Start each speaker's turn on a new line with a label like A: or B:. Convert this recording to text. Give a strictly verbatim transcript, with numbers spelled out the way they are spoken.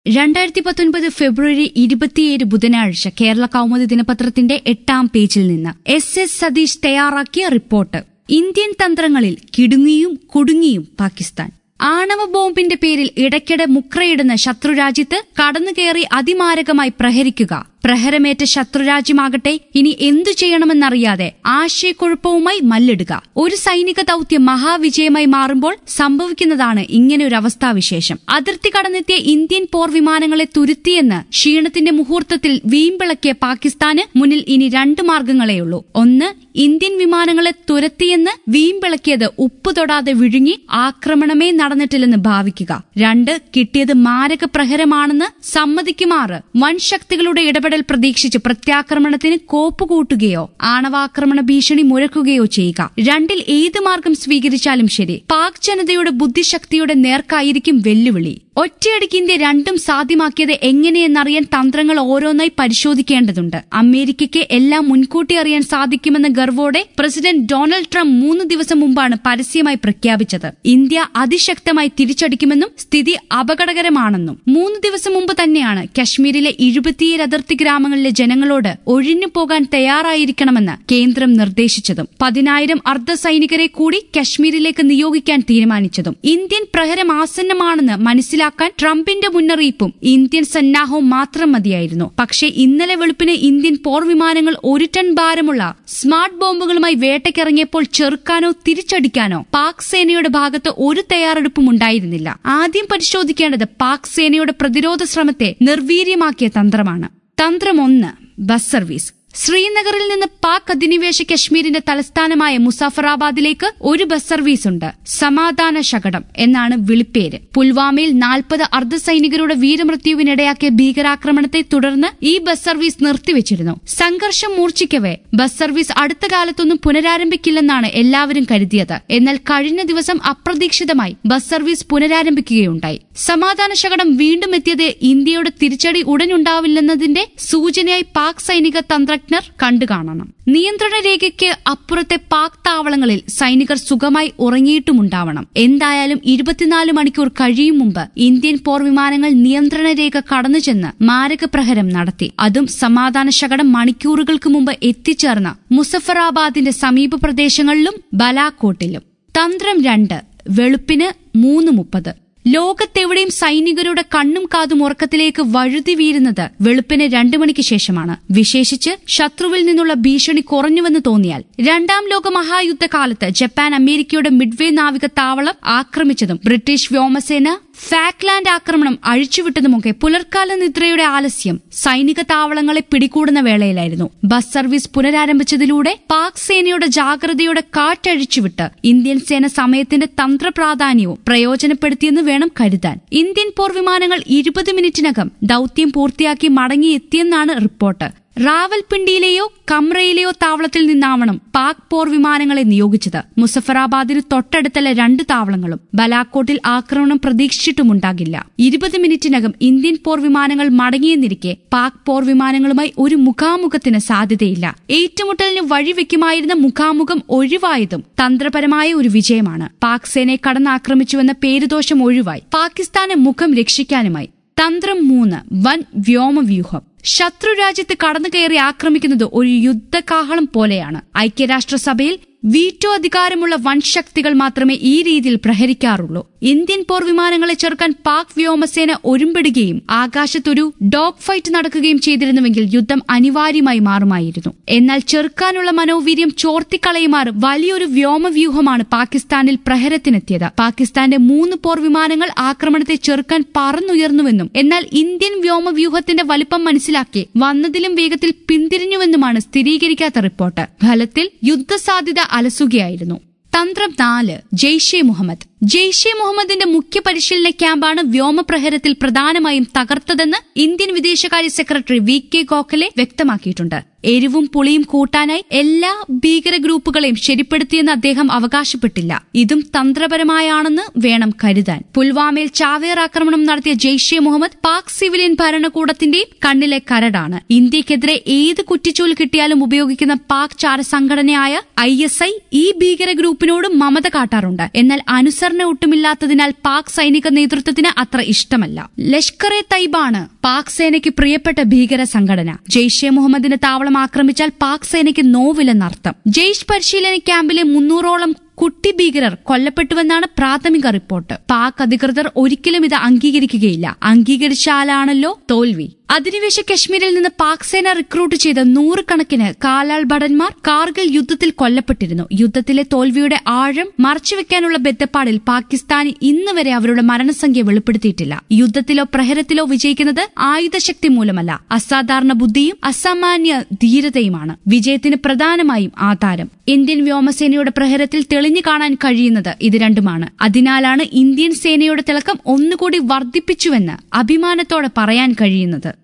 A: രണ്ടായിരത്തി പത്തൊൻപത് ഫെബ്രുവരി ഇരുപത്തിയേഴ് ബുധനാഴ്ച കേരള കൗമുദി ദിനപത്രത്തിന്റെ എട്ടാം പേജിൽ നിന്ന് എസ് എസ് സതീഷ് തയ്യാറാക്കിയ റിപ്പോർട്ട്. ഇന്ത്യൻ തന്ത്രങ്ങളിൽ കിടുങ്ങിയും കുടുങ്ങിയും പാകിസ്ഥാൻ. ആണവ ബോംബിന്റെ പേരിൽ ഇടയ്ക്കിടെ മുക്രയിടുന്ന ശത്രുരാജ്യത്ത് കടന്നുകയറി അതിമാരകമായി പ്രഹരിക്കുക. പ്രഹരമേറ്റ ശത്രുരാജ്യമാകട്ടെ ഇനി എന്തു ചെയ്യണമെന്നറിയാതെ ആശയക്കുഴപ്പവുമായി മല്ലിടുക. ഒരു സൈനിക ദൌത്യം മഹാവിജയമായി മാറുമ്പോൾ സംഭവിക്കുന്നതാണ് ഇങ്ങനെയൊരു അവസ്ഥാവിശേഷം. അതിർത്തി കടന്നെത്തിയ ഇന്ത്യൻ പോർ വിമാനങ്ങളെ തുരുത്തിയെന്ന് ക്ഷീണത്തിന്റെ മുഹൂർത്തത്തിൽ വീമ്പിളക്കിയ പാകിസ്ഥാന് മുന്നിൽ ഇനി രണ്ട് മാർഗങ്ങളെയുള്ളൂ. ഒന്ന്, ഇന്ത്യൻ വിമാനങ്ങളെ തുരത്തിയെന്ന് വീമ്പിളക്കിയത് ഉപ്പ് തൊടാതെ വിഴുങ്ങി ആക്രമണമേ നടന്നിട്ടില്ലെന്ന് ഭാവിക്കുക. രണ്ട്, കിട്ടിയത് മാരക പ്രഹരമാണെന്ന് സമ്മതിക്കുമാറ് വൻശക്തികളുടെ ഇടപെടൽ പ്രതീക്ഷിച്ച് പ്രത്യാക്രമണത്തിന് കോപ്പുകൂട്ടുകയോ ആണവാക്രമണ ഭീഷണി മുഴക്കുകയോ ചെയ്യുക. രണ്ടിൽ ഏത് മാർഗം സ്വീകരിച്ചാലും ശരി, പാക് ജനതയുടെ ബുദ്ധിശക്തിയുടെ നേർക്കായിരിക്കും വെല്ലുവിളി. ഒറ്റയടിക്ക് ഇന്ത്യ രണ്ടും സാധ്യമാക്കിയത് എങ്ങനെയെന്നറിയാൻ തന്ത്രങ്ങൾ ഓരോന്നായി പരിശോധിക്കേണ്ടതുണ്ട്. അമേരിക്കയ്ക്ക് എല്ലാം മുൻകൂട്ടി അറിയാൻ സാധിക്കുമെന്ന ഗർവോടെ പ്രസിഡന്റ് ഡൊണാൾഡ് ട്രംപ് മൂന്ന് ദിവസം മുമ്പാണ് പരസ്യമായി പ്രഖ്യാപിച്ചത്. ഇന്ത്യ അതിശക്തമായി തിരിച്ചടിക്കുമെന്നും സ്ഥിതി അപകടകരമാണെന്നും. മൂന്ന് ദിവസം മുമ്പ് തന്നെയാണ് കശ്മീരിലെ എഴുപത്തിയേഴ് അതിർത്തി ഗ്രാമങ്ങളിലെ ജനങ്ങളോട് ഒഴിഞ്ഞു പോകാൻ തയ്യാറായിരിക്കണമെന്ന് കേന്ദ്രം നിർദ്ദേശിച്ചതും പതിനായിരം അർദ്ധ സൈനികരെ കൂടി കശ്മീരിലേക്ക് നിയോഗിക്കാൻ തീരുമാനിച്ചതും. ഇന്ത്യൻ പ്രഹരം ആസന്നമാണെന്ന് മനസ്സിലാക്കാൻ ട്രംപിന്റെ മുന്നറിയിപ്പും ഇന്ത്യൻ സന്നാഹവും മാത്രം മതിയായിരുന്നു. പക്ഷേ ഇന്നലെ വെളുപ്പിന് ഇന്ത്യൻ പോർ വിമാനങ്ങൾ ഒരു ടൺ ഭാരമുള്ള സ്മാർട്ട് ബോംബുകളുമായി വേട്ടയ്ക്കിറങ്ങിയപ്പോൾ ചെറുക്കാനോ തിരിച്ചടിക്കാനോ പാക് സേനയുടെ ഭാഗത്ത് ഒരു തയ്യാറെടുപ്പും ഉണ്ടായിരുന്നില്ല. ആദ്യം പരിശോധിക്കേണ്ടത് പാക് സേനയുടെ പ്രതിരോധ ശ്രമത്തെ നിർവീര്യമാക്കിയ തന്ത്രമാണ്. തന്ത്രം ഒന്ന്, ബസ് സർവീസ്. ശ്രീനഗറിൽ നിന്ന് പാക് അധിനിവേശ കശ്മീരിന്റെ തലസ്ഥാനമായ മുസാഫറാബാദിലേക്ക് ഒരു ബസ് സർവീസ് ഉണ്ട്. സമാധാന ശകടം എന്നാണ് വിളിപ്പേര്. പുൽവാമയിൽ നാൽപ്പത് അർദ്ധസൈനികരുടെ വീരമൃത്യുവിനിടയാക്കിയ ഭീകരാക്രമണത്തെ തുടർന്ന് ഈ ബസ് സർവീസ് നിർത്തിവച്ചിരുന്നു. സംഘർഷം മൂർച്ഛിക്കവേ ബസ് സർവീസ് അടുത്ത കാലത്തൊന്നും പുനരാരംഭിക്കില്ലെന്നാണ് എല്ലാവരും കരുതിയത്. എന്നാൽ കഴിഞ്ഞ ദിവസം അപ്രതീക്ഷിതമായി ബസ് സർവീസ് പുനരാരംഭിക്കുകയുണ്ടായി. സമാധാന ശകടം വീണ്ടും എത്തിയത് ഇന്ത്യയുടെ തിരിച്ചടി ഉടനുണ്ടാവില്ലെന്നതിന്റെ സൂചനയായി പാക് സൈനിക തന്ത്രജ്ഞർ കണ്ടുകാണണം. നിയന്ത്രണ രേഖയ്ക്ക് അപ്പുറത്തെ പാക് താവളങ്ങളിൽ സൈനികർ സുഖമായി ഉറങ്ങിയിട്ടുമുണ്ടാവണം. എന്തായാലും ഇരുപത്തിനാല് മണിക്കൂർ കഴിയും മുമ്പ് ഇന്ത്യൻ പോർ വിമാനങ്ങൾ നിയന്ത്രണ രേഖ കടന്നു ചെന്ന് മാരകപ്രഹരം നടത്തി. അതും സമാധാന ശകടം മണിക്കൂറുകൾക്ക് മുമ്പ് എത്തിച്ചേർന്ന മുസഫറാബാദിന്റെ സമീപ പ്രദേശങ്ങളിലും ബലാക്കോട്ടിലും. തന്ത്രം രണ്ട്, വെളുപ്പിന് മൂന്ന് മുപ്പത്. ലോകത്തെവിടെയും സൈനികരുടെ കണ്ണും കാതും ഉറക്കത്തിലേക്ക് വഴുതി വീഴുന്നത് വെളുപ്പിന് രണ്ടു മണിക്ക് ശേഷമാണ്. വിശേഷിച്ച് ശത്രുവിൽ നിന്നുള്ള ഭീഷണി കുറഞ്ഞുവെന്ന് തോന്നിയാൽ. രണ്ടാം ലോക മഹായുദ്ധകാലത്ത് ജപ്പാൻ അമേരിക്കയുടെ മിഡ്വേ നാവിക താവളം ആക്രമിച്ചതും ബ്രിട്ടീഷ് വ്യോമസേന ഫാക്ലാൻഡ് ആക്രമണം അഴിച്ചുവിട്ടതുമൊക്കെ പുലർക്കാല നിദ്രയുടെ ആലസ്യം സൈനിക താവളങ്ങളെ പിടികൂടുന്ന വേളയിലായിരുന്നു. ബസ് സർവീസ് പുനരാരംഭിച്ചതിലൂടെ പാക് സേനയുടെ ജാഗ്രതയുടെ കാറ്റഴിച്ചുവിട്ട് ഇന്ത്യൻ സേന സമയത്തിന്റെ തന്ത്രപ്രാധാന്യവും പ്രയോജനപ്പെടുത്തിയെന്ന് വേണം കരുതാൻ. ഇന്ത്യൻ പോർ വിമാനങ്ങൾ ഇരുപത് മിനിറ്റിനകം ദൌത്യം പൂർത്തിയാക്കി മടങ്ങിയെത്തിയെന്നാണ് റിപ്പോർട്ട്. റാവൽപിണ്ടിയിലെയോ കമ്രയിലെയോ താവളത്തിൽ നിന്നാവണം പാക് പോർ വിമാനങ്ങളെ നിയോഗിച്ചത്. മുസഫറാബാദിന് തൊട്ടടുത്തുള്ള രണ്ട് താവളങ്ങളും ബലാക്കോട്ടിൽ ആക്രമണം പ്രതീക്ഷിച്ചിട്ടുമുണ്ടാകില്ല. ഇരുപത് മിനിറ്റിനകം ഇന്ത്യൻ പോർ വിമാനങ്ങൾ മടങ്ങിയെന്നിരിക്കെ പാക് പോർ വിമാനങ്ങളുമായി ഒരു മുഖാമുഖത്തിന് സാധ്യതയില്ല. ഏറ്റുമുട്ടലിന് വഴിവെക്കുമായിരുന്ന മുഖാമുഖം ഒഴിവായതും തന്ത്രപരമായ ഒരു വിജയമാണ്. പാക് സേനയെ കടന്നാക്രമിച്ചുവെന്ന പേരുദോഷം ഒഴിവായി. പാകിസ്ഥാന് മുഖം രക്ഷിക്കാനുമായി. തന്ത്രം മൂന്ന്, വൻ വ്യോമവ്യൂഹം. ശത്രുരാജ്യത്ത് കടന്നുകയറി ആക്രമിക്കുന്നത് ഒരു യുദ്ധകാഹളം പോലെയാണ്. ഐക്യരാഷ്ട്രസഭയിൽ വീറ്റോ അധികാരമുള്ള വൻശക്തികൾ മാത്രമേ ഈ രീതിയിൽ പ്രഹരിക്കാറുള്ളൂ. ഇന്ത്യൻ പോർ വിമാനങ്ങളെ ചെറുക്കാൻ പാക് വ്യോമസേന ഒരുമ്പെടുകയും ആകാശത്തൊരു ഡോഗ് ഫൈറ്റ് നടക്കുകയും ചെയ്തിരുന്നുവെങ്കിൽ യുദ്ധം അനിവാര്യമായി മാറുമായിരുന്നു. എന്നാൽ ചെറുക്കാനുള്ള മനോവീര്യം ചോർത്തിക്കളയുമാറ് വലിയൊരു വ്യോമവ്യൂഹമാണ് പാകിസ്ഥാനിൽ പ്രഹരത്തിനെത്തിയത്. പാകിസ്ഥാന്റെ മൂന്ന് പോർ വിമാനങ്ങൾ ആക്രമണത്തെ ചെറുക്കാൻ പറന്നുയർന്നുവെന്നും എന്നാൽ ഇന്ത്യൻ വ്യോമവ്യൂഹത്തിന്റെ വലിപ്പം മനസ്സിലാക്കി വന്നതിലും വേഗത്തിൽ പിന്തിരിഞ്ഞുവെന്നുമാണ് സ്ഥിരീകരിക്കാത്ത റിപ്പോർട്ട്. ഫലത്തിൽ യുദ്ധസാധ്യത അലസുകയായിരുന്നു. തന്ത്രം നാല്, ജെയ്ഷെ മുഹമ്മദ്. ജെയ്ഷെ മുഹമ്മദിന്റെ മുഖ്യ പരിശീലന ക്യാമ്പാണ് വ്യോമപ്രഹരത്തിൽ പ്രധാനമായും തകർത്തതെന്ന് ഇന്ത്യൻ വിദേശകാര്യ സെക്രട്ടറി വി കെ ഗോഖലെ വ്യക്തമാക്കിയിട്ടുണ്ട്. എരിവും പുളിയും കൂട്ടാനായി എല്ലാ ഭീകര ഗ്രൂപ്പുകളെയും ശരിപ്പെടുത്തിയെന്ന് അദ്ദേഹം അവകാശപ്പെട്ടില്ല. ഇതും തന്ത്രപരമായാണെന്ന് വേണം കരുതാൻ. പുൽവാമയിൽ ചാവേർ ആക്രമണം നടത്തിയ ജെയ്ഷെ മുഹമ്മദ് പാക് സിവിലിയൻ ഭരണകൂടത്തിന്റെയും കണ്ണിലെ കരടാണ്. ഇന്ത്യക്കെതിരെ ഏത് കുറ്റിച്ചോൽ കിട്ടിയാലും ഉപയോഗിക്കുന്ന പാക് ചാര സംഘടനയായ ഐ എസ് ഐ ഈ ഭീകര ഗ്രൂപ്പിനോട് മമത കാട്ടാറുണ്ട്. എന്നാൽ അനുസരണ അനുസരണ ഒട്ടുമില്ലാത്തതിനാൽ പാക് സൈനിക നേതൃത്വത്തിന് അത്ര ഇഷ്ടമല്ല. ലഷ്കർ എ തയ്ബാണ് പാക് സേനയ്ക്ക് പ്രിയപ്പെട്ട ഭീകര സംഘടന. ജെയ്ഷെ മുഹമ്മദിന്റെ താവളം ആക്രമിച്ചാൽ പാക് സേനയ്ക്ക് നോവില്ലെന്നർത്ഥം. ജെയ്ഷ് പരിശീലന ക്യാമ്പിലെ മുന്നൂറോളം കുട്ടി ഭീകരർ കൊല്ലപ്പെട്ടുവെന്നാണ് പ്രാഥമിക റിപ്പോർട്ട്. പാക് അധികൃതർ ഒരിക്കലും ഇത് അംഗീകരിക്കുകയില്ല. അംഗീകരിച്ചാലാണല്ലോ തോൽവി. അധിനിവേശ കശ്മീരിൽ നിന്ന് പാക് സേന റിക്രൂട്ട് ചെയ്ത നൂറുകണക്കിന് കാലാൾ ഭടന്മാർ കാർഗിൽ യുദ്ധത്തിൽ കൊല്ലപ്പെട്ടിരുന്നു. യുദ്ധത്തിലെ തോൽവിയുടെ ആഴം മറച്ചുവെക്കാനുള്ള ബദ്ധപ്പാടിൽ പാകിസ്ഥാൻ ഇന്നുവരെ അവരുടെ മരണസംഖ്യ വെളിപ്പെടുത്തിയിട്ടില്ല. യുദ്ധത്തിലോ പ്രഹരത്തിലോ വിജയിക്കുന്നത് ആയുധശക്തി മൂലമല്ല, അസാധാരണ ബുദ്ധിയും അസാമാന്യ ധീരതയുമാണ് വിജയത്തിന് പ്രധാനമായും ആധാരം. ഇന്ത്യൻ വ്യോമസേനയുടെ പ്രഹരത്തിൽ തെളിഞ്ഞു കാണാൻ കഴിയുന്നത് ഇത് രണ്ടുമാണ്. അതിനാലാണ് ഇന്ത്യൻ സേനയുടെ തിളക്കം ഒന്നുകൂടി വർദ്ധിപ്പിച്ചുവെന്ന് അഭിമാനത്തോടെ പറയാൻ കഴിയുന്നത്.